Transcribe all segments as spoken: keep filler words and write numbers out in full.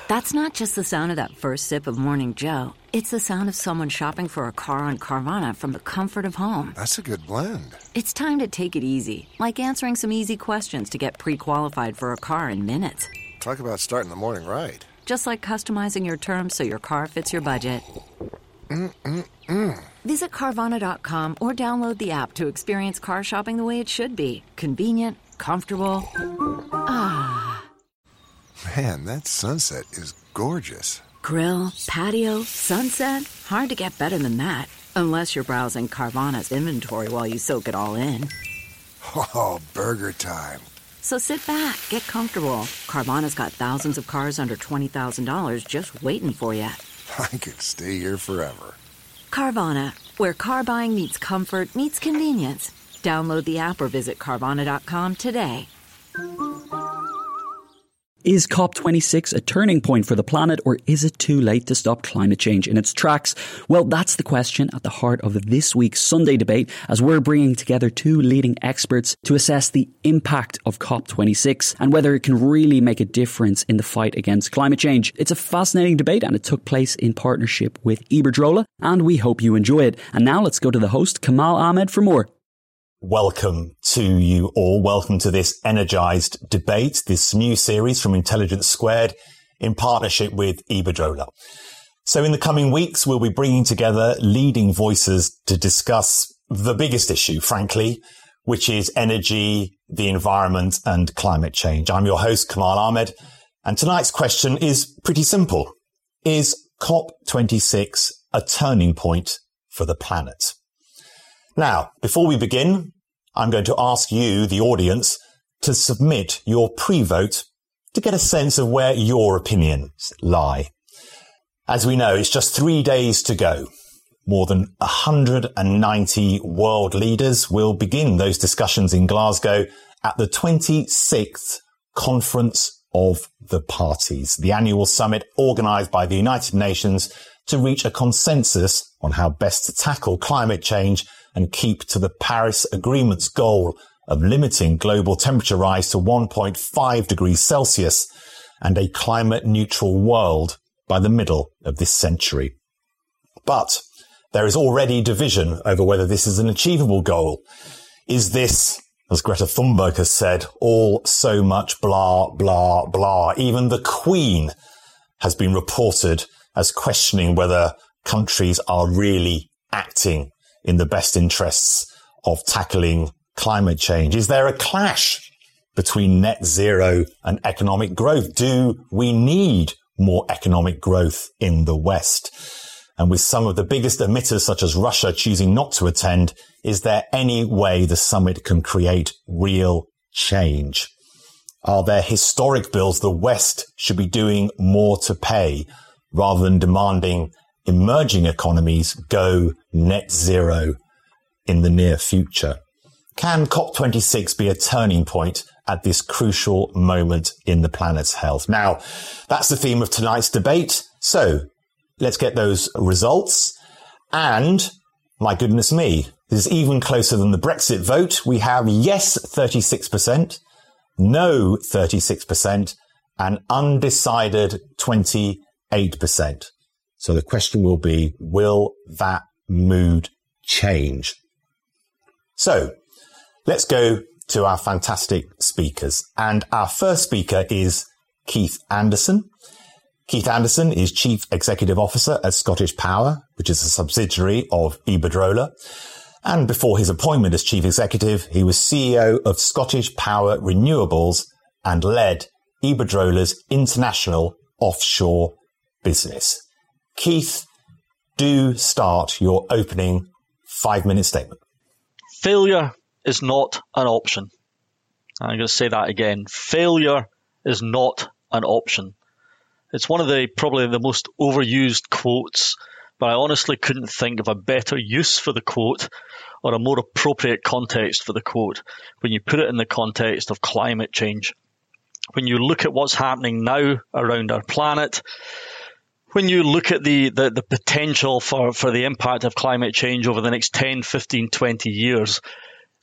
That's not just the sound of that first sip of Morning Joe. It's the sound of someone shopping for a car on Carvana from the comfort of home. That's a good blend. It's time to take it easy, like answering some easy questions to get pre-qualified for a car in minutes. Talk about starting the morning right. Just like customizing your terms so your car fits your budget. Mm-mm-mm. Visit Carvana dot com or download the app to experience car shopping the way it should be. Convenient, comfortable. Ah. Man, that sunset is gorgeous. Grill, patio, sunset. Hard to get better than that. Unless you're browsing Carvana's inventory while you soak it all in. Oh, burger time. So sit back, get comfortable. Carvana's got thousands of cars under twenty thousand dollars just waiting for you. I could stay here forever. Carvana, where car buying meets comfort, meets convenience. Download the app or visit Carvana dot com today. Is COP twenty-six a turning point for the planet, or is it too late to stop climate change in its tracks? Well, that's the question at the heart of this week's Sunday debate, as we're bringing together two leading experts to assess the impact of COP twenty-six and whether it can really make a difference in the fight against climate change. It's a fascinating debate, and it took place in partnership with Iberdrola, and we hope you enjoy it. And now let's go to the host, Kamal Ahmed, for more. Welcome to you all. Welcome to this Energized debate, this new series from Intelligence Squared in partnership with Iberdrola. So in the coming weeks, we'll be bringing together leading voices to discuss the biggest issue, frankly, which is energy, the environment and climate change. I'm your host, Kamal Ahmed, and tonight's question is pretty simple. Is COP twenty-six a turning point for the planet? Now, before we begin, I'm going to ask you, the audience, to submit your pre-vote to get a sense of where your opinions lie. As we know, it's just three days to go. More than one hundred ninety world leaders will begin those discussions in Glasgow at the twenty-sixth Conference of the Parties, the annual summit organised by the United Nations to reach a consensus on how best to tackle climate change and keep to the Paris Agreement's goal of limiting global temperature rise to one point five degrees Celsius and a climate neutral world by the middle of this century. But there is already division over whether this is an achievable goal. Is this, as Greta Thunberg has said, all so much blah, blah, blah? Even the Queen has been reported as questioning whether countries are really acting in the best interests of tackling climate change. Is there a clash between net zero and economic growth? Do we need more economic growth in the West? And with some of the biggest emitters, such as Russia, choosing not to attend, is there any way the summit can create real change? Are there historic bills the West should be doing more to pay rather than demanding emerging economies go net zero in the near future? Can COP twenty-six be a turning point at this crucial moment in the planet's health? Now, that's the theme of tonight's debate. So let's get those results. And my goodness me, this is even closer than the Brexit vote. We have yes, thirty-six percent, no, thirty-six percent, and undecided, twenty-eight percent. So the question will be, will that mood change? So let's go to our fantastic speakers. And our first speaker is Keith Anderson. Keith Anderson is Chief Executive Officer at Scottish Power, which is a subsidiary of Iberdrola. And before his appointment as Chief Executive, he was C E O of Scottish Power Renewables and led Iberdrola's international offshore business. Keith, do start your opening five-minute statement. Failure is not an option. I'm going to say that again. Failure is not an option. It's one of the probably the most overused quotes, but I honestly couldn't think of a better use for the quote or a more appropriate context for the quote when you put it in the context of climate change. When you look at what's happening now around our planet, when you look at the, the, the potential for, for the impact of climate change over the next ten, fifteen, twenty years,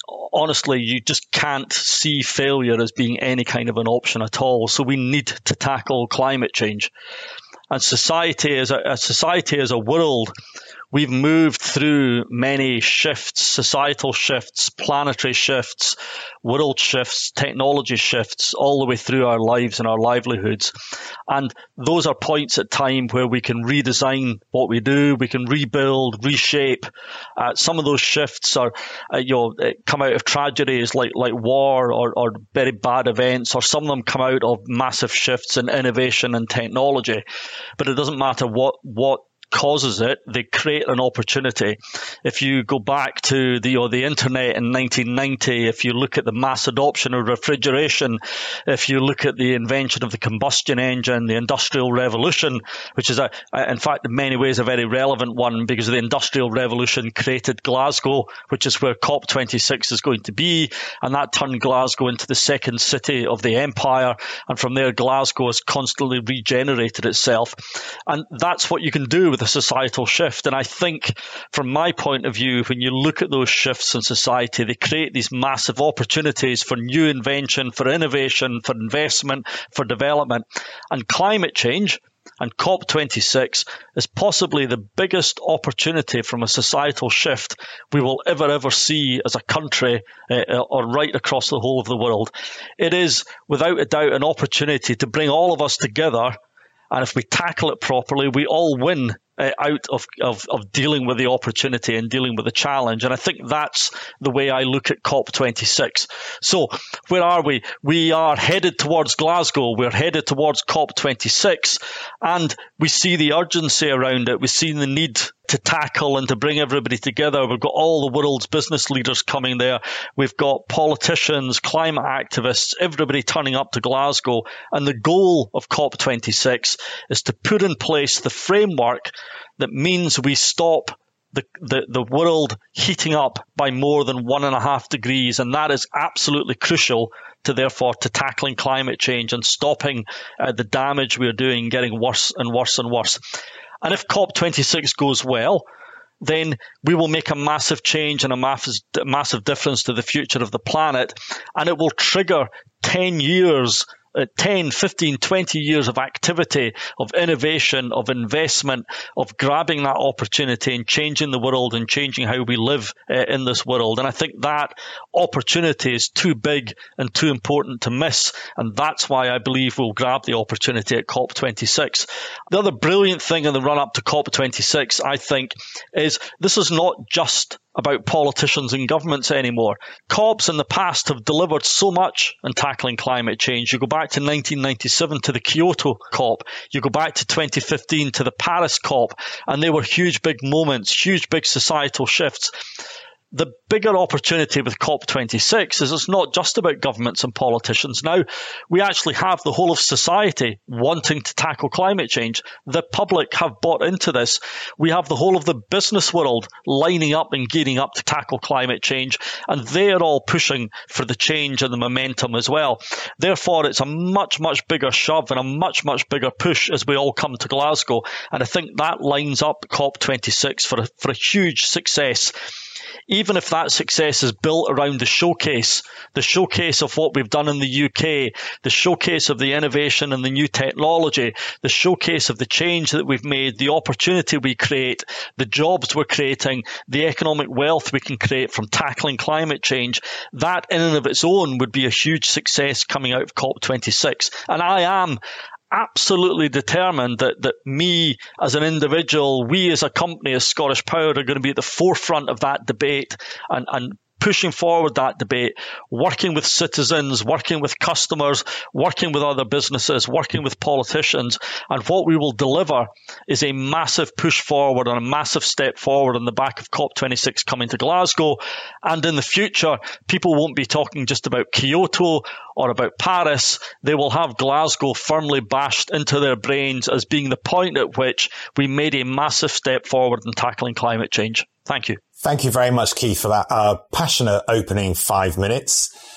honestly, you just can't see failure as being any kind of an option at all. So we need to tackle climate change. And society as a, a society as a world, we've moved through many shifts, societal shifts, planetary shifts, world shifts, technology shifts, all the way through our lives and our livelihoods. And those are points at time where we can redesign what we do, we can rebuild, reshape. Uh, some of those shifts are, uh, you know, come out of tragedies like, like war or, or very bad events, or some of them come out of massive shifts in innovation and technology. But it doesn't matter what, what causes it, they create an opportunity. If you go back to the, you know, the internet in nineteen ninety, if you look at the mass adoption of refrigeration, if you look at the invention of the combustion engine, the Industrial Revolution, which is, a, in fact, in many ways a very relevant one, because the Industrial Revolution created Glasgow, which is where COP twenty-six is going to be, and that turned Glasgow into the second city of the empire, and from there Glasgow has constantly regenerated itself. And that's what you can do with a societal shift. And I think, from my point of view, when you look at those shifts in society, they create these massive opportunities for new invention, for innovation, for investment, for development. And climate change and COP twenty-six is possibly the biggest opportunity from a societal shift we will ever, ever see as a country uh, or right across the whole of the world. It is, without a doubt, an opportunity to bring all of us together. And if we tackle it properly, we all win uh, out of, of, of dealing with the opportunity and dealing with the challenge. And I think that's the way I look at COP twenty-six. So where are we? We are headed towards Glasgow. We're headed towards COP twenty-six. And we see the urgency around it. We see the need to tackle and to bring everybody together. We've got all the world's business leaders coming there. We've got politicians, climate activists, everybody turning up to Glasgow. And the goal of COP twenty-six is to put in place the framework that means we stop the, the, the world heating up by more than one and a half degrees. And that is absolutely crucial to, therefore, to tackling climate change and stopping uh, the damage we're doing getting worse and worse and worse. And if COP twenty-six goes well, then we will make a massive change and a massive, massive difference to the future of the planet. And it will trigger ten years, uh, ten, fifteen, twenty years of activity, of innovation, of investment, of grabbing that opportunity and changing the world and changing how we live uh, in this world. And I think that opportunity is too big and too important to miss. And that's why I believe we'll grab the opportunity at COP twenty-six. The other brilliant thing in the run-up to COP twenty-six, I think, is this is not just about politicians and governments anymore. COPs in the past have delivered so much in tackling climate change. You go back to nineteen ninety-seven to the Kyoto COP. You go back to twenty fifteen to the Paris COP, and they were huge, big moments, huge, big societal shifts. The bigger opportunity with COP twenty-six is it's not just about governments and politicians. Now, we actually have the whole of society wanting to tackle climate change. The public have bought into this. We have the whole of the business world lining up and gearing up to tackle climate change, and they're all pushing for the change and the momentum as well. Therefore, it's a much, much bigger shove and a much, much bigger push as we all come to Glasgow. And I think that lines up COP twenty-six for a, for a huge success. Even if that success is built around the showcase, the showcase of what we've done in the U K, the showcase of the innovation and the new technology, the showcase of the change that we've made, the opportunity we create, the jobs we're creating, the economic wealth we can create from tackling climate change, that in and of its own would be a huge success coming out of COP twenty-six. And I am absolutely determined that, that me as an individual, we as a company, as Scottish Power, are going to be at the forefront of that debate and, and pushing forward that debate, working with citizens, working with customers, working with other businesses, working with politicians. And what we will deliver is a massive push forward and a massive step forward on the back of COP twenty-six coming to Glasgow. And in the future, people won't be talking just about Kyoto or about Paris. They will have Glasgow firmly bashed into their brains as being the point at which we made a massive step forward in tackling climate change. Thank you. Thank you very much, Keith, for that uh, passionate opening five minutes.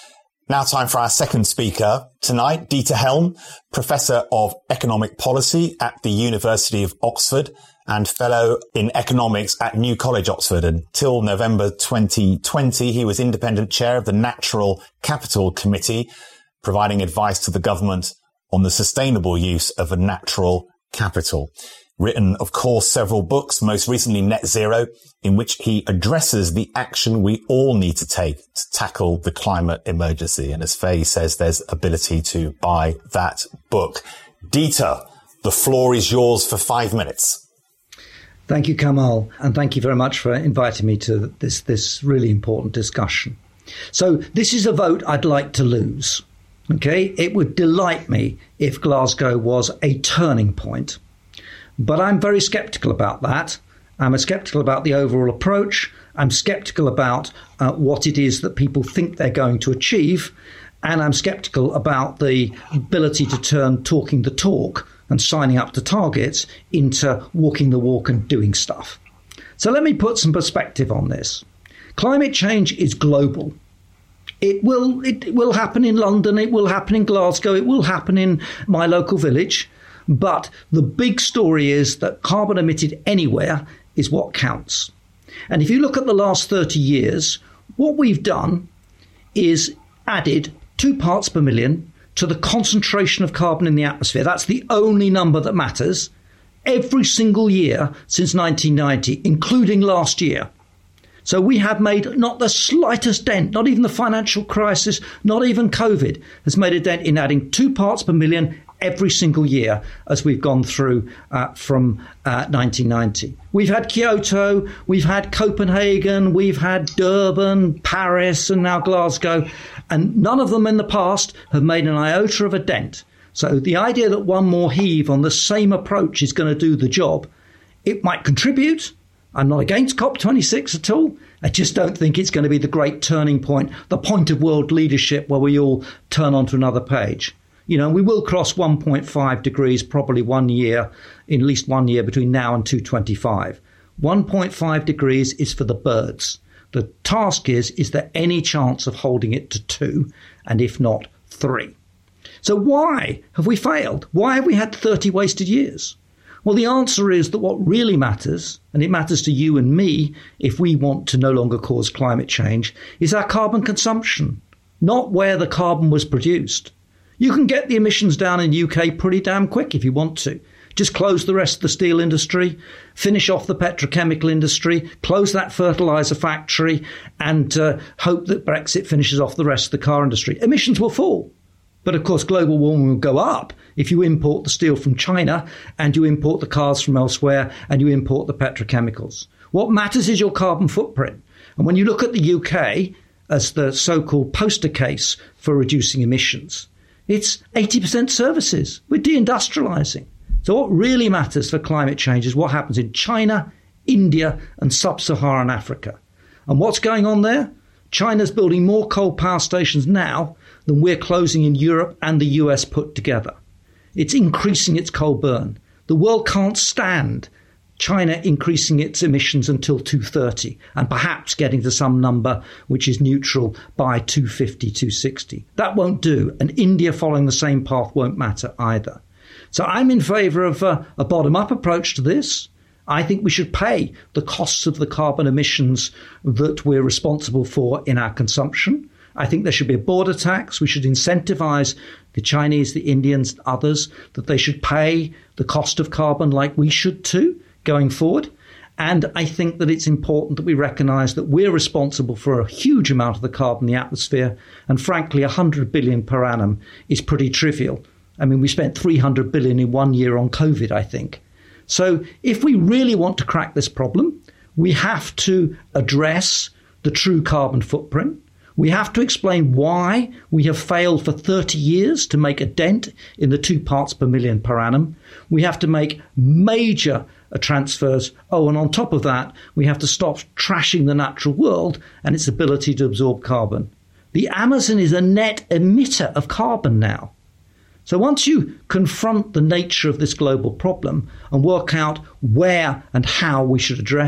Now time for our second speaker tonight, Dieter Helm, Professor of Economic Policy at the University of Oxford and Fellow in Economics at New College, Oxford. Until November twenty twenty, he was Independent Chair of the Natural Capital Committee, providing advice to the government on the sustainable use of a natural capital. Written, of course, several books, most recently Net Zero, in which he addresses the action we all need to take to tackle the climate emergency. And as Faye says, there's ability to buy that book. Dieter, the floor is yours for five minutes. Thank you, Kamal, and thank you very much for inviting me to this, this really important discussion. So this is a vote I'd like to lose. Okay, it would delight me if Glasgow was a turning point. But I'm very sceptical about that. I'm sceptical about the overall approach. I'm sceptical about uh, what it is that people think they're going to achieve. And I'm sceptical about the ability to turn talking the talk and signing up to targets into walking the walk and doing stuff. So let me put some perspective on this. Climate change is global. It will, it will happen in London. It will happen in Glasgow. It will happen in my local village. But the big story is that carbon emitted anywhere is what counts. And if you look at the last thirty years, what we've done is added two parts per million to the concentration of carbon in the atmosphere. That's the only number that matters every single year since nineteen ninety, including last year. So we have made not the slightest dent, not even the financial crisis, not even COVID has made a dent in adding two parts per million every single year as we've gone through uh, from uh, nineteen ninety. We've had Kyoto, we've had Copenhagen, we've had Durban, Paris, and now Glasgow, and none of them in the past have made an iota of a dent. So the idea that one more heave on the same approach is going to do the job, it might contribute. I'm not against COP twenty-six at all. I just don't think it's going to be the great turning point, the point of world leadership where we all turn onto another page. You know, we will cross one point five degrees probably one year, in at least one year between now and two twenty-five. one point five degrees is for the birds. The task is, is there any chance of holding it to two, and if not, three? So why have we failed? Why have we had thirty wasted years? Well, the answer is that what really matters, and it matters to you and me if we want to no longer cause climate change, is our carbon consumption, not where the carbon was produced. You can get the emissions down in the U K pretty damn quick if you want to. Just close the rest of the steel industry, finish off the petrochemical industry, close that fertiliser factory, and uh, hope that Brexit finishes off the rest of the car industry. Emissions will fall. But of course, global warming will go up if you import the steel from China and you import the cars from elsewhere and you import the petrochemicals. What matters is your carbon footprint. And when you look at the U K as the so-called poster case for reducing emissions, it's eighty percent services. We're deindustrializing. So what really matters for climate change is what happens in China, India, and sub-Saharan Africa. And what's going on there? China's building more coal power stations now than we're closing in Europe and the U S put together. It's increasing its coal burn. The world can't stand China increasing its emissions until two thirty and perhaps getting to some number which is neutral by two fifty, two sixty. That won't do. And India following the same path won't matter either. So I'm in favour of uh, a bottom-up approach to this. I think we should pay the costs of the carbon emissions that we're responsible for in our consumption. I think there should be a border tax. We should incentivise the Chinese, the Indians, others, that they should pay the cost of carbon like we should too going forward. And I think that it's important that we recognise that we're responsible for a huge amount of the carbon in the atmosphere. And frankly, one hundred billion per annum is pretty trivial. I mean, we spent three hundred billion in one year on COVID, I think. So if we really want to crack this problem, we have to address the true carbon footprint. We have to explain why we have failed for thirty years to make a dent in the two parts per million per annum. We have to make major uh, transfers. Oh, and on top of that, we have to stop trashing the natural world and its ability to absorb carbon. The Amazon is a net emitter of carbon now. So once you confront the nature of this global problem and work out where and how we should address it,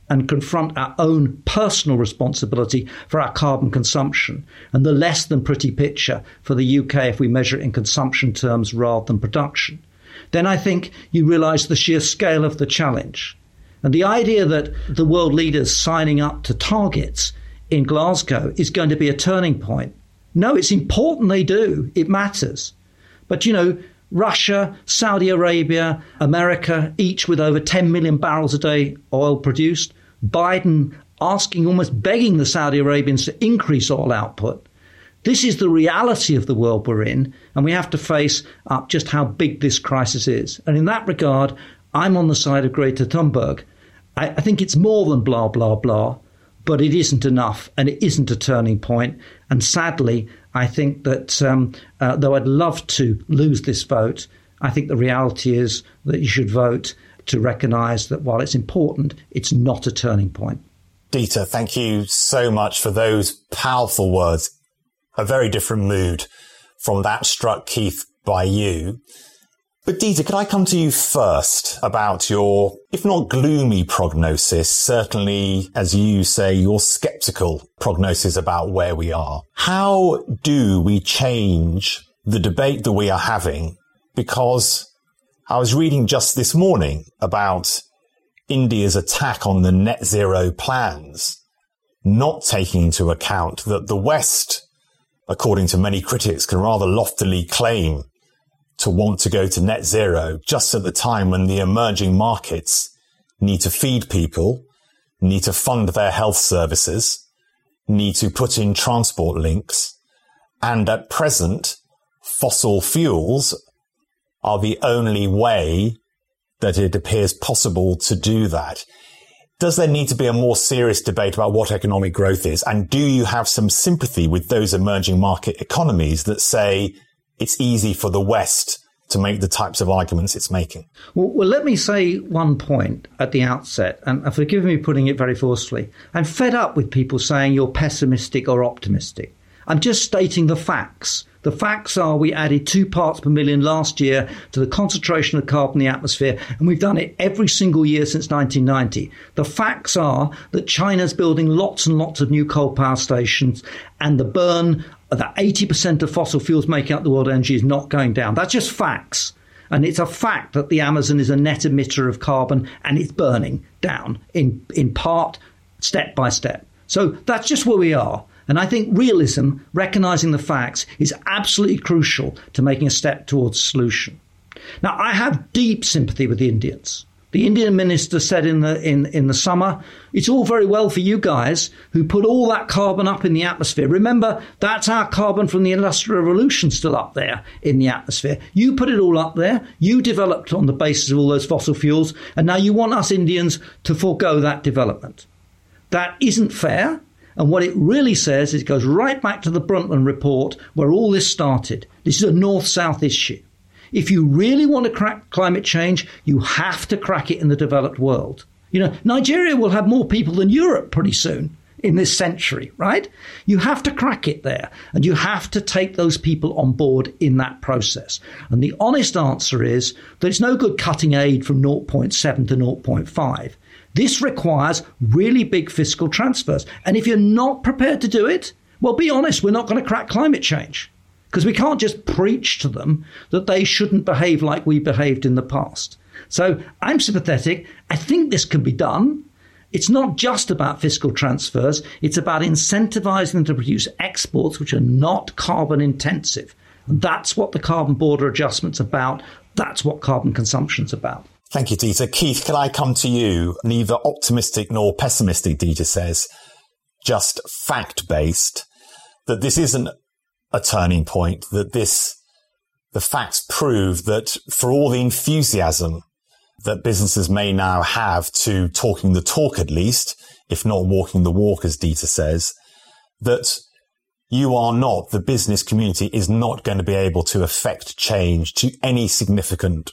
and confront our own personal responsibility for our carbon consumption and the less than pretty picture for the U K if we measure it in consumption terms rather than production, then I think you realise the sheer scale of the challenge. And the idea that the world leaders signing up to targets in Glasgow is going to be a turning point. No, it's important they do. It matters. But, you know, Russia, Saudi Arabia, America, each with over ten million barrels a day oil produced. Biden asking, almost begging the Saudi Arabians to increase oil output. This is the reality of the world we're in, and we have to face up just how big this crisis is. And in that regard, I'm on the side of Greta Thunberg. I, I think it's more than blah, blah, blah, but it isn't enough, and it isn't a turning point. And sadly, I think that um, uh, though I'd love to lose this vote, I think the reality is that you should vote to recognise that while it's important, it's not a turning point. Dieter, thank you so much for those powerful words. A very different mood from that struck, Keith, by you. But Dieter, could I come to you first about your, if not gloomy prognosis, certainly, as you say, your sceptical prognosis about where we are? How do we change the debate that we are having? Because I was reading just this morning about India's attack on the net zero plans, not taking into account that the West, according to many critics, can rather loftily claim to want to go to net zero just at the time when the emerging markets need to feed people, need to fund their health services, need to put in transport links, and at present, fossil fuels are the only way that it appears possible to do that. Does there need to be a more serious debate about what economic growth is? And do you have some sympathy with those emerging market economies that say it's easy for the West to make the types of arguments it's making? Well, well, let me say one point at the outset, and forgive me putting it very forcefully. I'm fed up with people saying you're pessimistic or optimistic. I'm just stating the facts. The facts are we added two parts per million last year to the concentration of carbon in the atmosphere, and we've done it every single year since nineteen ninety. The facts are that China's building lots and lots of new coal power stations, and the burn, that eighty percent of fossil fuels making up the world energy is not going down. That's just facts. And it's a fact that the Amazon is a net emitter of carbon, and it's burning down in, in part, step by step. So that's just where we are. And I think realism, recognising the facts, is absolutely crucial to making a step towards a solution. Now, I have deep sympathy with the Indians. The Indian minister said in the in, in the summer, it's all very well for you guys who put all that carbon up in the atmosphere. Remember, that's our carbon from the Industrial Revolution still up there in the atmosphere. You put it all up there. You developed on the basis of all those fossil fuels. And now you want us Indians to forego that development. That isn't fair. And what it really says is it goes right back to the Brundtland report where all this started. This is a north-south issue. If you really want to crack climate change, you have to crack it in the developed world. You know, Nigeria will have more people than Europe pretty soon in this century, right? You have to crack it there, and you have to take those people on board in that process. And the honest answer is that it's no good cutting aid from zero point seven to zero point five. This requires really big fiscal transfers. And if you're not prepared to do it, well, be honest, we're not going to crack climate change. Because we can't just preach to them that they shouldn't behave like we behaved in the past. So I'm sympathetic. I think this can be done. It's not just about fiscal transfers. It's about incentivizing them to produce exports which are not carbon intensive. And that's what the carbon border adjustment's about. That's what carbon consumption's about. Thank you, Dieter. Keith, can I come to you? Neither optimistic nor pessimistic, Dieter says, just fact-based, that this isn't a turning point, that this, the facts prove that for all the enthusiasm that businesses may now have to talking the talk at least, if not walking the walk, as Dieter says, that you are not, the business community is not going to be able to affect change to any significant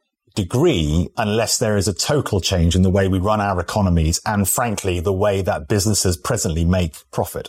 degree unless there is a total change in the way we run our economies and, frankly, the way that businesses presently make profit.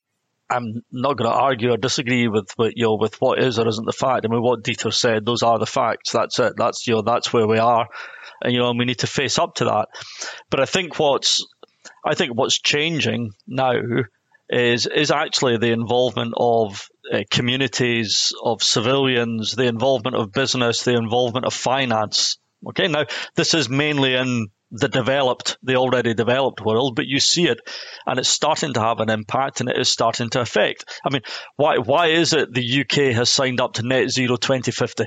I'm not going to argue or disagree with, with you know with what is or isn't the fact. I mean, what Dieter said, those are the facts. That's it. That's you know that's where we are, and you know and we need to face up to that. But I think what's I think what's changing now is is actually the involvement of uh, communities, of civilians, the involvement of business, the involvement of finance. Okay, now this is mainly in the developed, the already developed world, but you see it, and it's starting to have an impact, and it is starting to affect. I mean, why why is it the U K has signed up to net zero twenty fifty?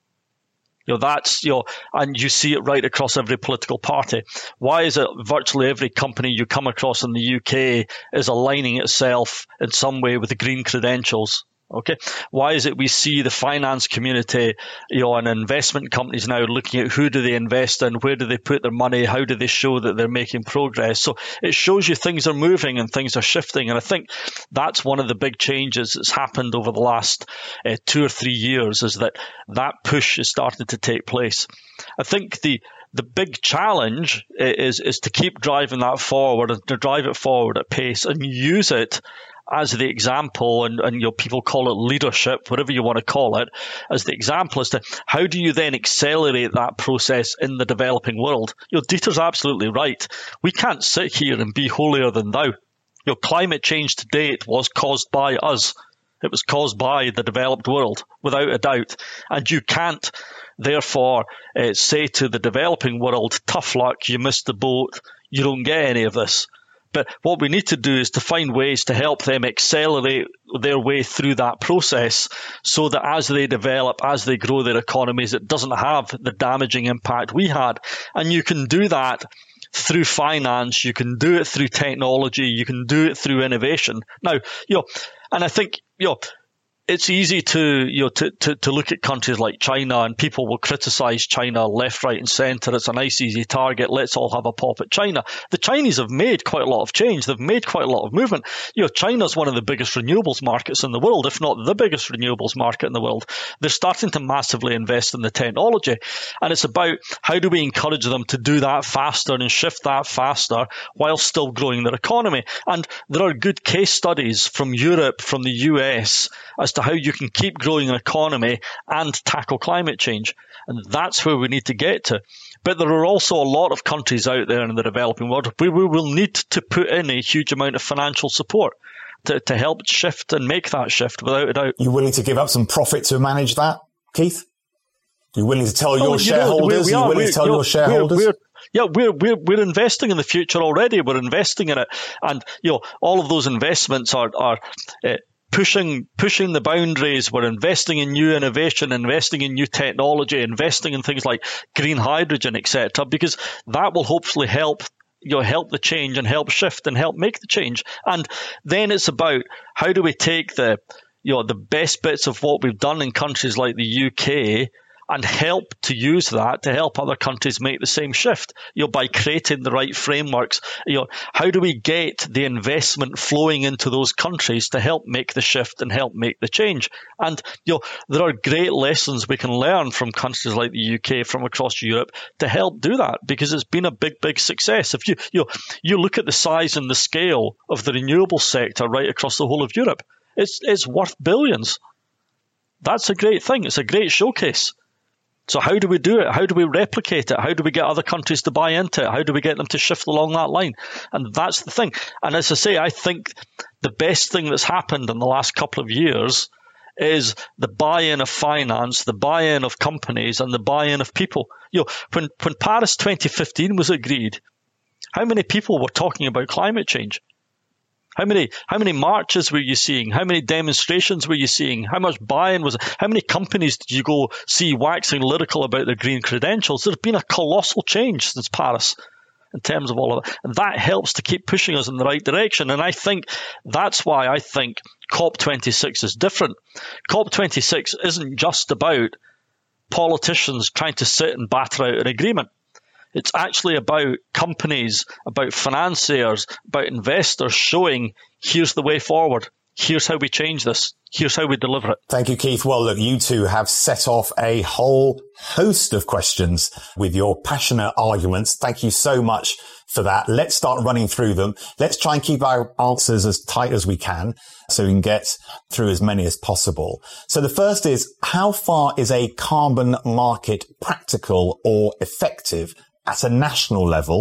You know, that's, you know, and you see it right across every political party. Why is it virtually every company you come across in the U K is aligning itself in some way with the green credentials? Okay. Why is it we see the finance community, you know, and investment companies now looking at who do they invest in, where do they put their money, how do they show that they're making progress? So it shows you things are moving and things are shifting. And I think that's one of the big changes that's happened over the last uh, two or three years, is that that push is starting to take place. I think the the big challenge is is to keep driving that forward and to drive it forward at pace and use it as the example, and, and you know, people call it leadership, whatever you want to call it, as the example as to how do you then accelerate that process in the developing world. You know, Dieter's absolutely right. We can't sit here and be holier than thou. You know, climate change to date was caused by us. It was caused by the developed world, without a doubt. And you can't, therefore, uh, say to the developing world, tough luck, you missed the boat, you don't get any of this. But what we need to do is to find ways to help them accelerate their way through that process, so that as they develop, as they grow their economies, it doesn't have the damaging impact we had. And you can do that through finance, you can do it through technology, you can do it through innovation. Now, you know, and I think, you know, it's easy to, you know, to, to, to look at countries like China, and people will criticize China left, right, and center. It's a nice, easy target. Let's all have a pop at China. The Chinese have made quite a lot of change. They've made quite a lot of movement. You know, China's one of the biggest renewables markets in the world, if not the biggest renewables market in the world. They're starting to massively invest in the technology. And it's about how do we encourage them to do that faster and shift that faster while still growing their economy. And there are good case studies from Europe, from the U S, as to how you can keep growing an economy and tackle climate change. And that's where we need to get to. But there are also a lot of countries out there in the developing world where we will need to put in a huge amount of financial support to, to help shift and make that shift, without a doubt. You willing to give up some profit to manage that, Keith? You're willing to tell well, your you shareholders? Are you willing to tell your shareholders? We're, we're, Yeah, we're, we're, we're investing in the future already. We're investing in it. And, you know, all of those investments are, are, uh, pushing pushing the boundaries. We're investing in new innovation, investing in new technology, investing in things like green hydrogen, et cetera, because that will hopefully help, you know, help the change and help shift and help make the change. And then it's about how do we take the, you know, the best bits of what we've done in countries like the U K and help to use that to help other countries make the same shift, you know, by creating the right frameworks. You know, how do we get the investment flowing into those countries to help make the shift and help make the change? And, you know, there are great lessons we can learn from countries like the U K, from across Europe, to help do that, because it's been a big, big success. If you, you know, you look at the size and the scale of the renewable sector right across the whole of Europe, it's, it's worth billions. That's a great thing. It's a great showcase. So how do we do it? How do we replicate it? How do we get other countries to buy into it? How do we get them to shift along that line? And that's the thing. And as I say, I think the best thing that's happened in the last couple of years is the buy-in of finance, the buy-in of companies, and the buy-in of people. You know, when, when Paris twenty fifteen was agreed, how many people were talking about climate change? How many how many marches were you seeing? How many demonstrations were you seeing? How much buy-in was it? How many companies did you go see waxing lyrical about their green credentials? There's been a colossal change since Paris in terms of all of that. And that helps to keep pushing us in the right direction. And I think that's why I think COP twenty-six is different. COP twenty-six isn't just about politicians trying to sit and batter out an agreement. It's actually about companies, about financiers, about investors showing, here's the way forward. Here's how we change this. Here's how we deliver it. Thank you, Keith. Well, look, you two have set off a whole host of questions with your passionate arguments. Thank you so much for that. Let's start running through them. Let's try and keep our answers as tight as we can so we can get through as many as possible. So the first is, how far is a carbon market practical or effective at a national level?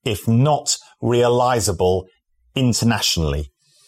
if not realizable internationally?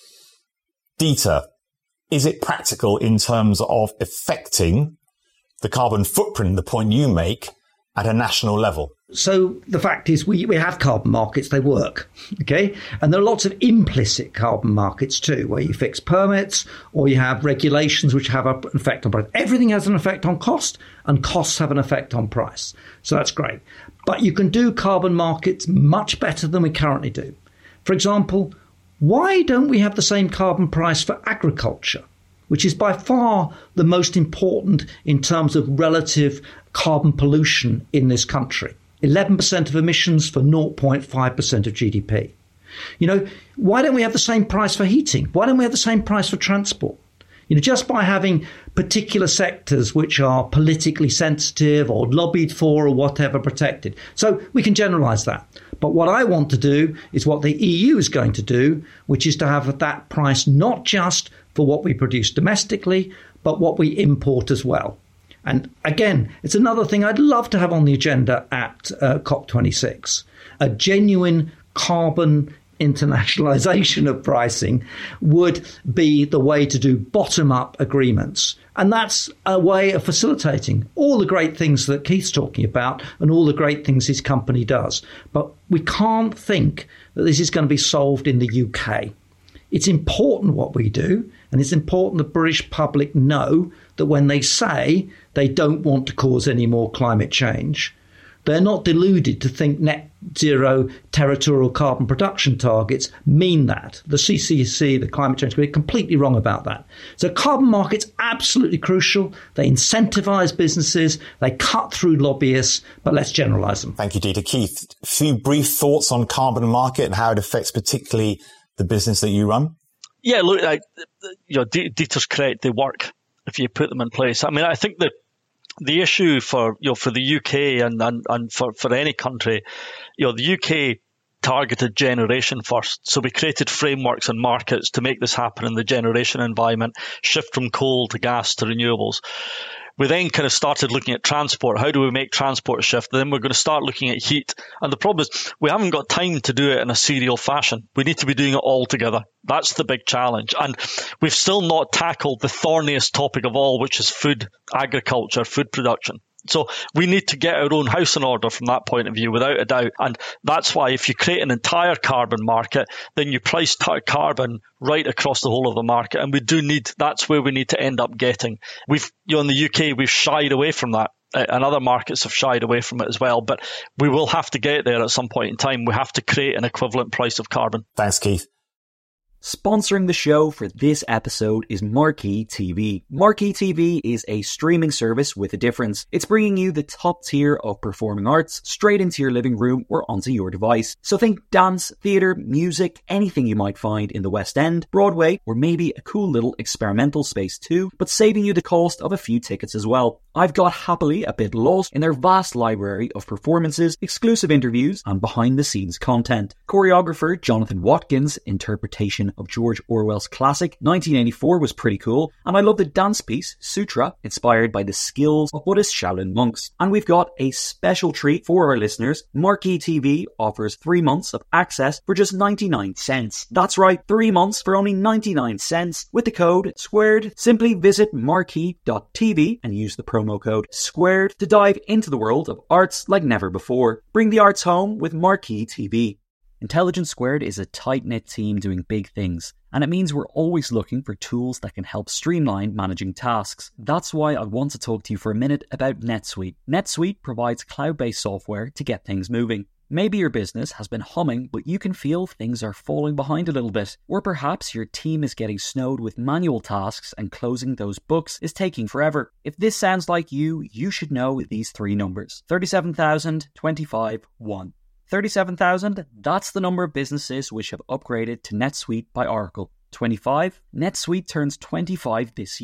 Dieter, is it practical in terms of affecting the carbon footprint, the point you make, at a national level? So the fact is we, we have carbon markets, they work, okay? And there are lots of implicit carbon markets too, where you fix permits or you have regulations which have an effect on price. Everything has an effect on cost and costs have an effect on price. So that's great. But you can do carbon markets much better than we currently do. For example, why don't we have the same carbon price for agriculture, which is by far the most important in terms of relative carbon pollution in this country? eleven percent of emissions for zero point five percent of G D P. You know, why don't we have the same price for heating? Why don't we have the same price for transport? You know, just by having particular sectors which are politically sensitive or lobbied for or whatever protected. So we can generalize that. But what I want to do is what the E U is going to do, which is to have that price not just for what we produce domestically, but what we import as well. And again, it's another thing I'd love to have on the agenda at uh, COP twenty-six. A genuine carbon internationalization of pricing would be the way to do bottom-up agreements. And that's a way of facilitating all the great things that Keith's talking about and all the great things his company does. But we can't think that this is going to be solved in the U K. It's important what we do, and it's important the British public know that when they say they don't want to cause any more climate change, they're not deluded to think net zero territorial carbon production targets mean that. The C C C, the Climate Change Committee, are completely wrong about that. So carbon markets, absolutely crucial. They incentivize businesses. They cut through lobbyists, but let's generalize them. Thank you, Dieter. Keith, a few brief thoughts on carbon market and how it affects particularly the business that you run? Yeah, look, I, you know, Dieter's correct. They work if you put them in place. I mean, I think that the issue for, you know, for the U K and, and, and for, for any country, you know, the U K targeted generation first. So we created frameworks and markets to make this happen in the generation environment, shift from coal to gas to renewables. We then kind of started looking at transport. How do we make transport shift? Then we're going to start looking at heat. And the problem is we haven't got time to do it in a serial fashion. We need to be doing it all together. That's the big challenge. And we've still not tackled the thorniest topic of all, which is food, agriculture, food production. So we need to get our own house in order from that point of view, without a doubt. And that's why if you create an entire carbon market, then you price tar- carbon right across the whole of the market. And we do need, that's where we need to end up getting. We've, you know, in the U K, we've shied away from that. And other markets have shied away from it as well. But we will have to get there at some point in time. We have to create an equivalent price of carbon. Thanks, Keith. Sponsoring the show for this episode is Marquee T V. Marquee T V is a streaming service with a difference. It's bringing you the top tier of performing arts straight into your living room or onto your device. So think dance, theatre, music, anything you might find in the West End, Broadway, or maybe a cool little experimental space too, but saving you the cost of a few tickets as well. I've got happily a bit lost in their vast library of performances, exclusive interviews, and behind-the-scenes content. Choreographer Jonathan Watkins' interpretation of George Orwell's classic nineteen eighty-four was pretty cool, and I love the dance piece Sutra, inspired by the skills of Buddhist Shaolin monks. And we've got a special treat for our listeners. Marquee T V offers three months of access for just ninety-nine cents. That's right, three months for only ninety-nine cents with the code SQUARED. Simply visit marquee dot t v and use the promo code SQUARED to dive into the world of arts like never before. Bring the arts home with Marquee T V. Intelligence Squared is a tight-knit team doing big things, and it means we're always looking for tools that can help streamline managing tasks. That's why I want to talk to you for a minute about NetSuite. NetSuite provides cloud-based software to get things moving. Maybe your business has been humming, but you can feel things are falling behind a little bit. Or perhaps your team is getting snowed with manual tasks and closing those books is taking forever. If this sounds like you, you should know these three numbers. thirty-seven thousand, twenty-five, one. thirty-seven thousand, that's the number of businesses which have upgraded to NetSuite by Oracle. twenty-five, NetSuite turns twenty-five this year.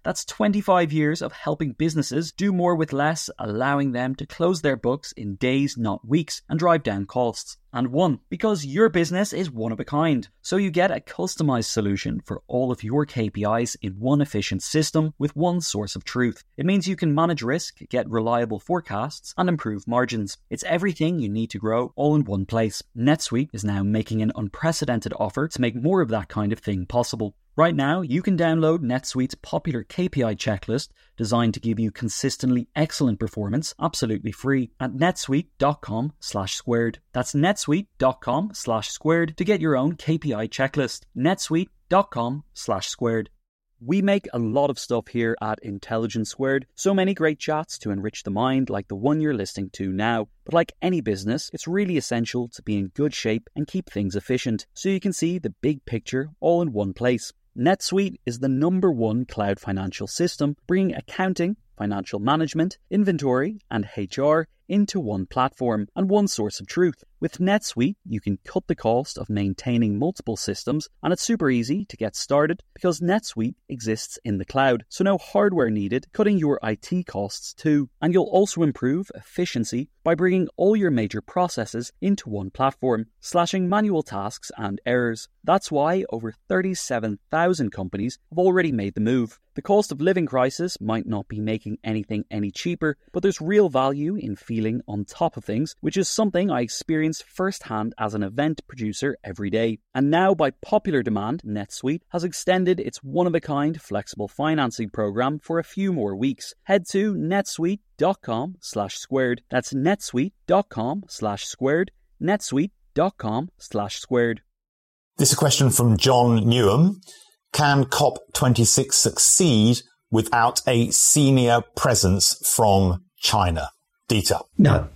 That's twenty-five years of helping businesses do more with less, allowing them to close their books in days, not weeks, and drive down costs. And one, because your business is one of a kind. So you get a customized solution for all of your K P Is in one efficient system with one source of truth. It means you can manage risk, get reliable forecasts, and improve margins. It's everything you need to grow all in one place. NetSuite is now making an unprecedented offer to make more of that kind of thing possible. Right now, you can download NetSuite's popular K P I checklist designed to give you consistently excellent performance absolutely free at netsuite.com slash squared. That's netsuite.com slash squared to get your own K P I checklist. netsuite.com slash squared. We make a lot of stuff here at Intelligence Squared, so many great chats to enrich the mind like the one you're listening to now. But like any business, it's really essential to be in good shape and keep things efficient so you can see the big picture all in one place. NetSuite is the number one cloud financial system, bringing accounting, financial management, inventory, and H R into one platform and one source of truth. With NetSuite, you can cut the cost of maintaining multiple systems, and it's super easy to get started because NetSuite exists in the cloud, so no hardware needed, cutting your I T costs too. And you'll also improve efficiency by bringing all your major processes into one platform, slashing manual tasks and errors. That's why over thirty-seven thousand companies have already made the move. The cost of living crisis might not be making anything any cheaper, but there's real value in feeling on top of things, which is something I experience firsthand as an event producer every day. And now, by popular demand, NetSuite has extended its one-of-a-kind flexible financing program for a few more weeks. Head to netsuite.com slash squared. That's netsuite.com slash squared. netsuite.com slash squared. This is a question from John Newham. Can COP twenty-six succeed without a senior presence from China? Dieter. No.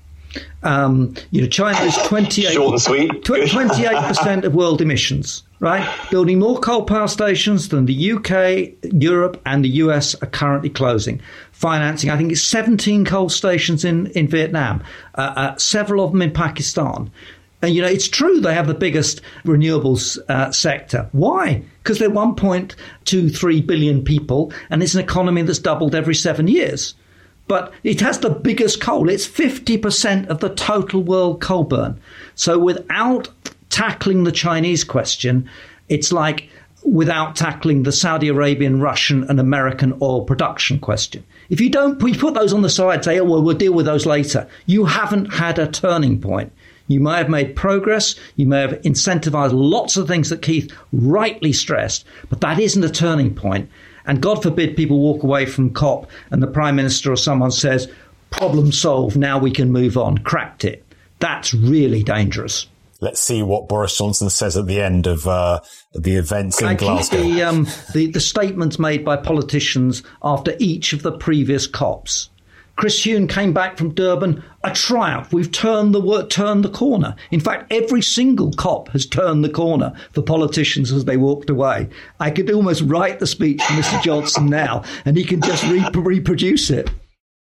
Um, you know, China is twenty-eight, Short and sweet. twenty-eight percent of world emissions, right? Building more coal power stations than the U K, Europe, and the U S are currently closing. Financing, I think it's seventeen coal stations in, in Vietnam, uh, uh, several of them in Pakistan. And, you know, it's true they have the biggest renewables uh, sector. Why? Because they're one point two three billion people, and it's an economy that's doubled every seven years. But it has the biggest coal. It's fifty percent of the total world coal burn. So without tackling the Chinese question, it's like without tackling the Saudi Arabian, Russian and American oil production question. If you don't we put those on the side, say, oh, well, we'll deal with those later, you haven't had a turning point. You may have made progress. You may have incentivized lots of things that Keith rightly stressed, but that isn't a turning point. And God forbid people walk away from COP and the Prime Minister or someone says, problem solved, now we can move on, cracked it. That's really dangerous. Let's see what Boris Johnson says at the end of uh, the events in I Glasgow. keep the, um, the, the statements made by politicians after each of the previous COPs. Chris Huhne came back from Durban, a triumph. We've turned the turned the corner. In fact, every single COP has turned the corner for politicians as they walked away. I could almost write the speech for Mister Johnson now, and he can just re- reproduce it.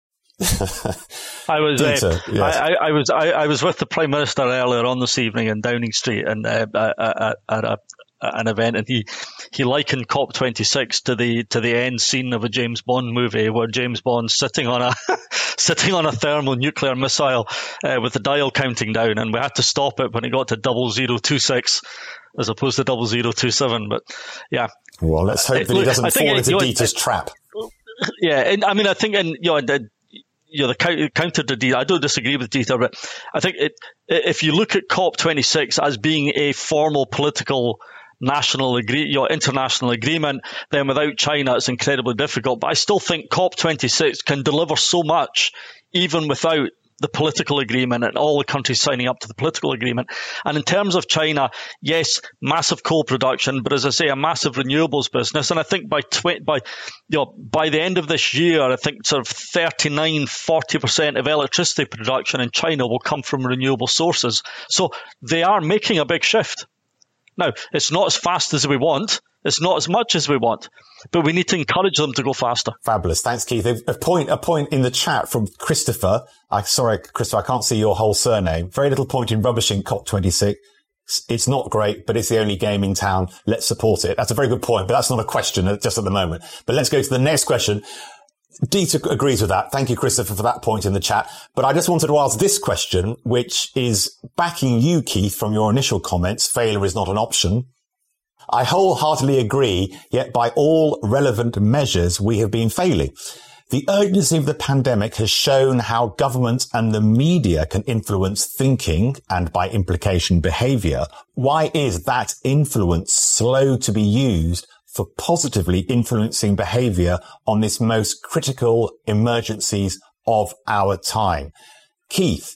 I was, uh, yes. I, I, I was, I, I was with the Prime Minister earlier on this evening in Downing Street, and uh, at, at a an event, and he, he likened COP twenty-six to the to the end scene of a James Bond movie where James Bond's sitting on a sitting on a thermonuclear missile uh, with the dial counting down, and we had to stop it when it got to double zero two six as opposed to double zero two seven. But yeah, well, let's hope that he doesn't fall into Dieter's it, trap. Yeah, and I mean, I think, and you know, the, you know, the counter to Dieter, I don't disagree with Dieter, but I think it, if you look at COP twenty-six as being a formal political national agree, you know, international agreement, then without China it's incredibly difficult. But I still think COP twenty-six can deliver so much even without the political agreement and all the countries signing up to the political agreement. And in terms of China, yes, massive coal production, but as I say, a massive renewables business. And I think by tw- by you know by the end of this year, I think sort of thirty-nine, forty percent of electricity production in China will come from renewable sources. So they are making a big shift. Now, it's not as fast as we want. It's not as much as we want, but we need to encourage them to go faster. Fabulous. Thanks, Keith. A point, a point in the chat from Christopher. I, sorry, Christopher, I can't see your whole surname. Very little point in rubbishing COP twenty-six. It's not great, but it's the only game in town. Let's support it. That's a very good point, but that's not a question just at the moment. But let's go to the next question. Dieter agrees with that. Thank you, Christopher, for that point in the chat. But I just wanted to ask this question, which is backing you, Keith, from your initial comments. Failure is not an option. I wholeheartedly agree, yet by all relevant measures, we have been failing. The urgency of the pandemic has shown how government and the media can influence thinking and by implication behaviour. Why is that influence slow to be used for positively influencing behaviour on this most critical emergencies of our time? Keith,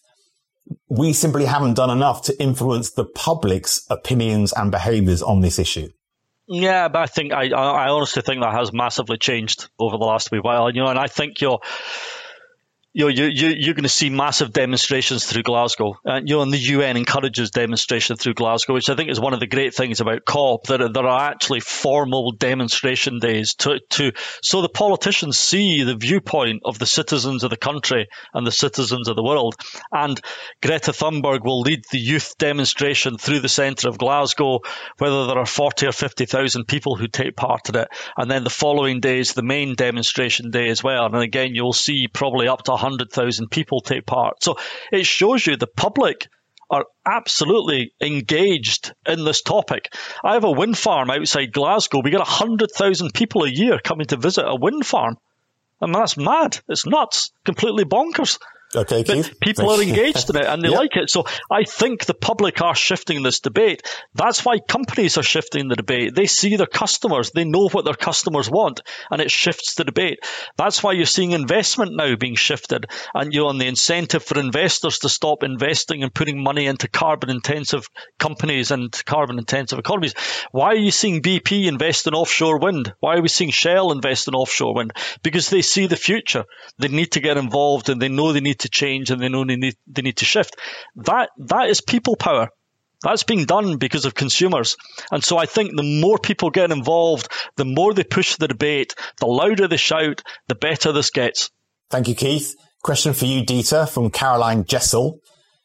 we simply haven't done enough to influence the public's opinions and behaviours on this issue. Yeah, but I think I, I honestly think that has massively changed over the last wee while. You know, and I think you're, you know, you you you're going to see massive demonstrations through Glasgow. And you know, and the U N encourages demonstration through Glasgow, which I think is one of the great things about COP. That there are actually formal demonstration days to to so the politicians see the viewpoint of the citizens of the country and the citizens of the world. And Greta Thunberg will lead the youth demonstration through the centre of Glasgow, whether there are forty or fifty thousand people who take part in it. And then the following day is the main demonstration day as well. And again, you'll see probably up to one hundred thousand people take part. So it shows you the public are absolutely engaged in this topic. I have a wind farm outside Glasgow. We get one hundred thousand people a year coming to visit a wind farm. I mean, that's mad. It's nuts. Completely bonkers. Okay, Keith. But people are engaged in it and they yep. like it. So I think the public are shifting this debate. That's why companies are shifting the debate. They see their customers. They know what their customers want, and it shifts the debate. That's why you're seeing investment now being shifted, and you're on the incentive for investors to stop investing and putting money into carbon-intensive companies and carbon-intensive economies. Why are you seeing B P invest in offshore wind? Why are we seeing Shell invest in offshore wind? Because they see the future. They need to get involved, and they know they need to change, and they know they need, they need to shift. That that is people power. That's being done because of consumers. And so I think the more people get involved, the more they push the debate, the louder they shout, the better this gets. Thank you, Keith. Question for you, Dieter, from Caroline Jessel.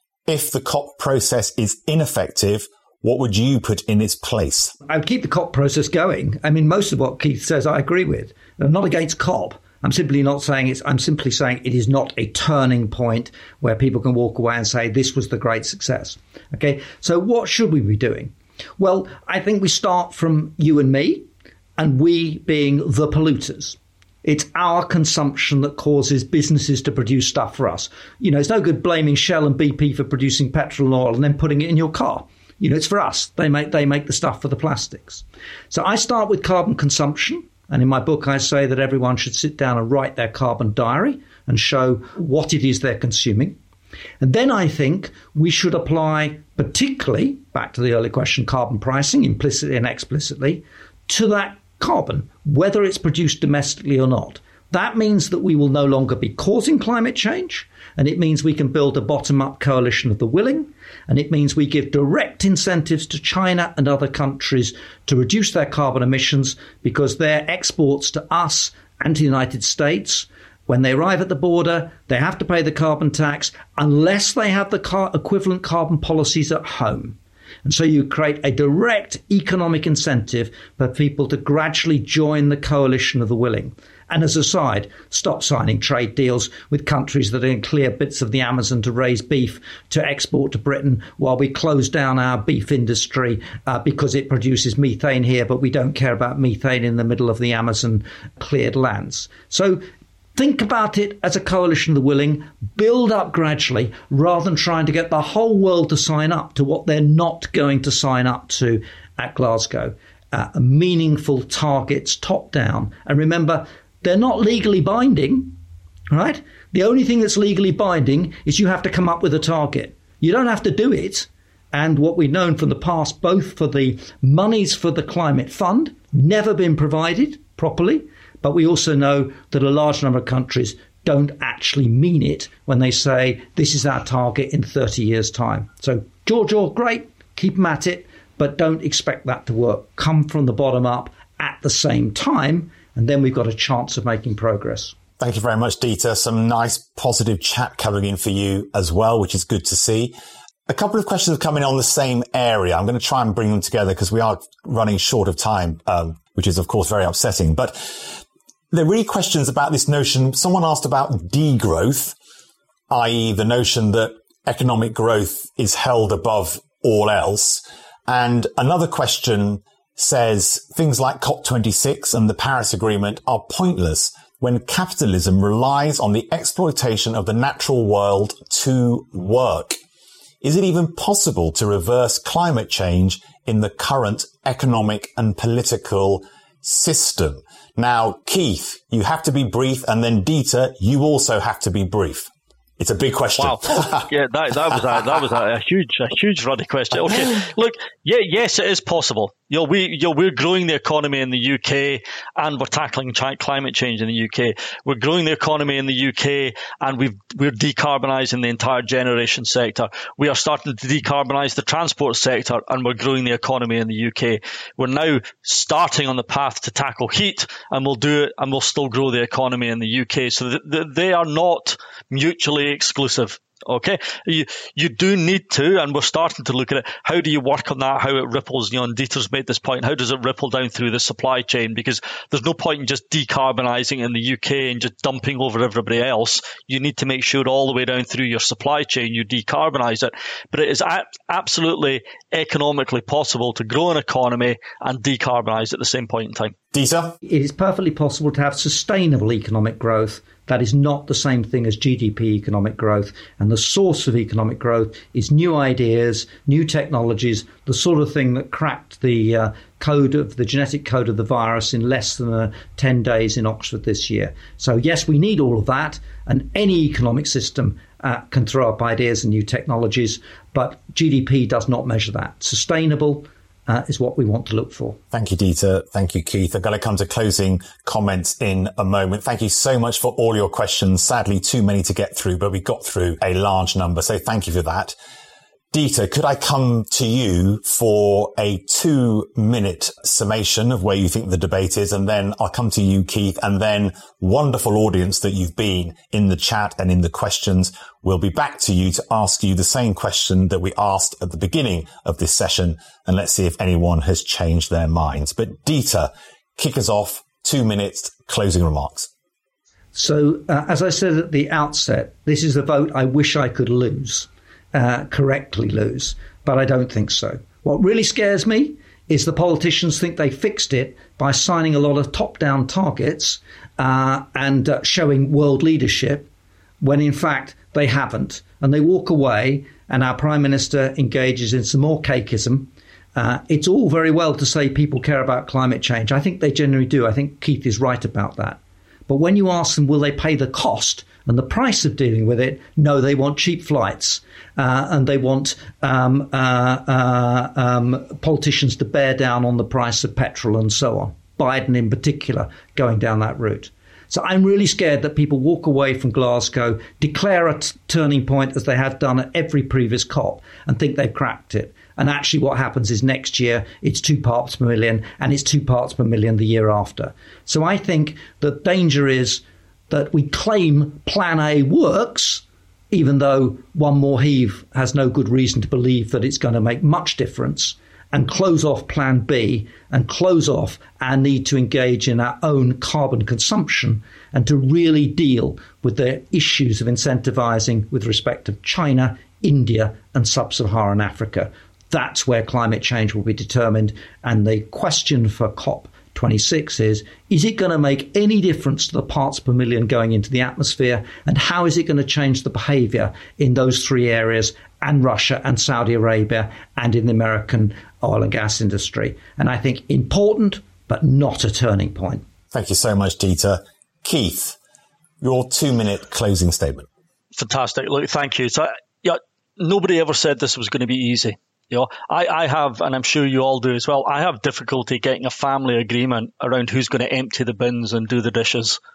If the COP process is ineffective, what would you put in its place? I would keep the COP process going. I mean, most of what Keith says I agree with. I'm not against COP. I'm simply not saying it's, I'm simply saying it is not a turning point where people can walk away and say this was the great success. Okay, so what should we be doing? Well, I think we start from you and me, and we being the polluters. It's our consumption that causes businesses to produce stuff for us. You know, it's no good blaming Shell and B P for producing petrol and oil and then putting it in your car. You know, it's for us. They make they make the stuff for the plastics. So I start with carbon consumption. And in my book, I say that everyone should sit down and write their carbon diary and show what it is they're consuming. And then I think we should apply, particularly, back to the earlier question, carbon pricing, implicitly and explicitly, to that carbon, whether it's produced domestically or not. That means that we will no longer be causing climate change, and it means we can build a bottom-up coalition of the willing, and it means we give direct incentives to China and other countries to reduce their carbon emissions, because their exports to us and to the United States, when they arrive at the border, they have to pay the carbon tax unless they have the car- equivalent carbon policies at home. And so you create a direct economic incentive for people to gradually join the coalition of the willing. And as a side, stop signing trade deals with countries that are in clear bits of the Amazon to raise beef to export to Britain, while we close down our beef industry uh, because it produces methane here, but we don't care about methane in the middle of the Amazon cleared lands. So think about it as a coalition of the willing, build up gradually, rather than trying to get the whole world to sign up to what they're not going to sign up to at Glasgow. Uh, meaningful targets top down. And remember, they're not legally binding, right? The only thing that's legally binding is you have to come up with a target. You don't have to do it. And what we've known from the past, both for the monies for the climate fund, never been provided properly, but we also know that a large number of countries don't actually mean it when they say this is our target in thirty years' time. So, Giorgio, great, keep them at it, but don't expect that to work. Come from the bottom up at the same time, and then we've got a chance of making progress. Thank you very much, Dieter. Some nice positive chat coming in for you as well, which is good to see. A couple of questions have come in on the same area. I'm going to try and bring them together because we are running short of time, um, which is, of course, very upsetting. But they're really questions about this notion. Someone asked about degrowth, that is the notion that economic growth is held above all else. And another question says things like COP twenty-six and the Paris Agreement are pointless when capitalism relies on the exploitation of the natural world to work. Is it even possible to reverse climate change in the current economic and political system? Now, Keith, you have to be brief, and then Dieter, you also have to be brief. It's a big question. Wow. Yeah, that, that was a, that was a, a huge, a huge ruddy question. Okay, look, yeah, yes, it is possible. You know, we, you know, we're growing the economy in the U K, and we're tackling ch- climate change in the U K. We're growing the economy in the U K, and we've, we're decarbonising the entire generation sector. We are starting to decarbonise the transport sector, and we're growing the economy in the U K. We're now starting on the path to tackle heat, and we'll do it, and we'll still grow the economy in the U K. So th- th- they are not mutually exclusive. Okay, you you do need to, and we're starting to look at it. How do you work on that? How it ripples? You know, and Dieter's made this point. How does it ripple down through the supply chain? Because there's no point in just decarbonising in the U K and just dumping over everybody else. You need to make sure all the way down through your supply chain you decarbonise it. But it is a- absolutely economically possible to grow an economy and decarbonise at the same point in time. Dieter? It is perfectly possible to have sustainable economic growth. That is not the same thing as G D P economic growth. And the source of economic growth is new ideas, new technologies, the sort of thing that cracked the uh, code of the genetic code of the virus in less than uh, ten days in Oxford this year. So, yes, we need all of that. And any economic system uh, can throw up ideas and new technologies. But G D P does not measure that. Sustainable Uh, is what we want to look for. Thank you, Dieter. Thank you, Keith. I'm going to come to closing comments in a moment. Thank you so much for all your questions. Sadly, too many to get through, but we got through a large number. So thank you for that. Dieter, could I come to you for a two-minute summation of where you think the debate is? And then I'll come to you, Keith, and then wonderful audience that you've been in the chat and in the questions. We'll be back to you to ask you the same question that we asked at the beginning of this session, and let's see if anyone has changed their minds. But Dieter, kick us off, two minutes, closing remarks. So, uh, as I said at the outset, this is a vote I wish I could lose. Uh, correctly lose, but I don't think so. What really scares me is the politicians think they fixed it by signing a lot of top-down targets uh, and uh, showing world leadership, when in fact they haven't. And they walk away, and our Prime Minister engages in some more cakeism. Uh, it's all very well to say people care about climate change. I think they generally do. I think Keith is right about that. But when you ask them, will they pay the cost and the price of dealing with it? No, they want cheap flights uh, and they want um, uh, uh, um, politicians to bear down on the price of petrol and so on. Biden in particular going down that route. So I'm really scared that people walk away from Glasgow, declare a t- turning point as they have done at every previous COP and think they've cracked it. And actually what happens is next year it's two parts per million and it's two parts per million the year after. So I think the danger is that we claim Plan A works, even though one more heave has no good reason to believe that it's going to make much difference, and close off Plan B and close off our need to engage in our own carbon consumption and to really deal with the issues of incentivizing with respect to China, India and sub-Saharan Africa. That's where climate change will be determined. And the question for COP twenty-six is, is it going to make any difference to the parts per million going into the atmosphere? And how is it going to change the behavior in those three areas and Russia and Saudi Arabia and in the American oil and gas industry? And I think important, but not a turning point. Thank you so much, Dieter. Keith, your two-minute closing statement. Fantastic. Look, thank you. So, yeah, nobody ever said this was going to be easy. You know, I, I have, and I'm sure you all do as well, I have difficulty getting a family agreement around who's going to empty the bins and do the dishes.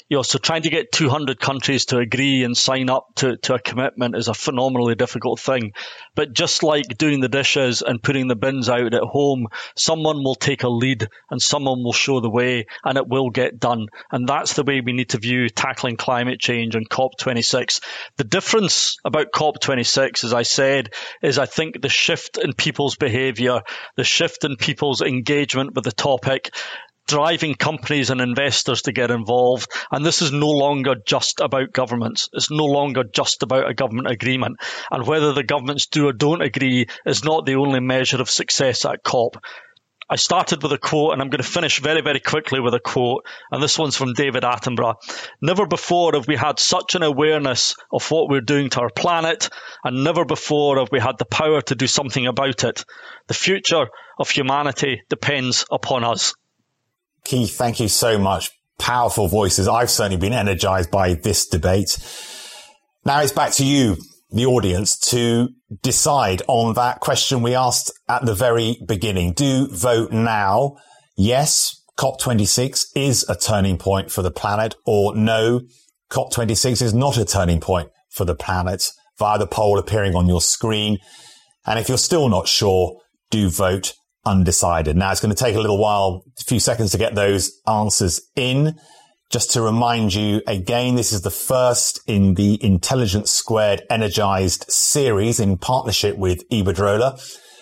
You know, so trying to get two hundred countries to agree and sign up to, to a commitment is a phenomenally difficult thing. But just like doing the dishes and putting the bins out at home, someone will take a lead and someone will show the way, and it will get done. And that's the way we need to view tackling climate change and COP twenty-six. The difference about COP twenty-six, as I said, is I think the shift in people's behaviour, the shift in people's engagement with the topic, driving companies and investors to get involved. And this is no longer just about governments. It's no longer just about a government agreement. And whether the governments do or don't agree is not the only measure of success at COP. I started with a quote, and I'm going to finish very, very quickly with a quote. And this one's from David Attenborough. Never before have we had such an awareness of what we're doing to our planet, and never before have we had the power to do something about it. The future of humanity depends upon us. Keith, thank you so much. Powerful voices. I've certainly been energized by this debate. Now it's back to you, the audience, to decide on that question we asked at the very beginning. Do vote now. Yes, COP twenty-six is a turning point for the planet, or no, COP twenty-six is not a turning point for the planet, via the poll appearing on your screen. And if you're still not sure, do vote undecided. Now, it's going to take a little while, a few seconds to get those answers in. Just to remind you again, this is the first in the Intelligence Squared Energized series in partnership with Iberdrola.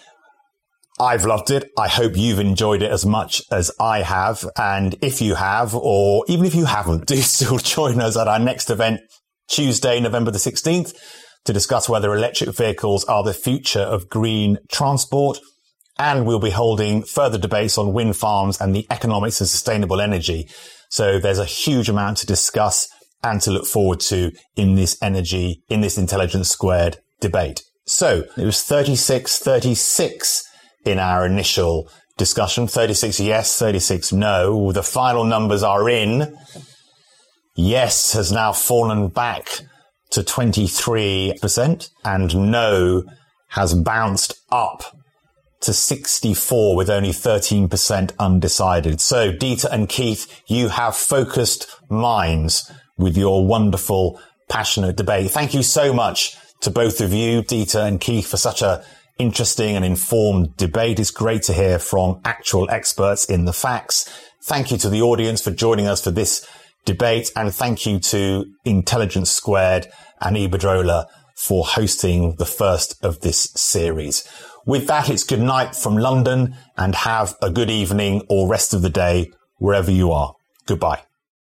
I've loved it. I hope you've enjoyed it as much as I have. And if you have, or even if you haven't, do still join us at our next event, Tuesday, November the sixteenth, to discuss whether electric vehicles are the future of green transport. And we'll be holding further debates on wind farms and the economics of sustainable energy. So there's a huge amount to discuss and to look forward to in this energy, in this Intelligence Squared debate. So it was thirty-six thirty-six in our initial discussion. thirty-six yes, thirty-six no. The final numbers are in. Yes has now fallen back to twenty-three percent, and no has bounced up to sixty-four, with only thirteen percent undecided. So, Dieter and Keith, you have focused minds with your wonderful, passionate debate. Thank you so much to both of you, Dieter and Keith, for such a interesting and informed debate. It's great to hear from actual experts in the facts. Thank you to the audience for joining us for this debate, and thank you to Intelligence Squared and Iberdrola for hosting the first of this series. With that, it's good night from London, and have a good evening or rest of the day wherever you are. Goodbye.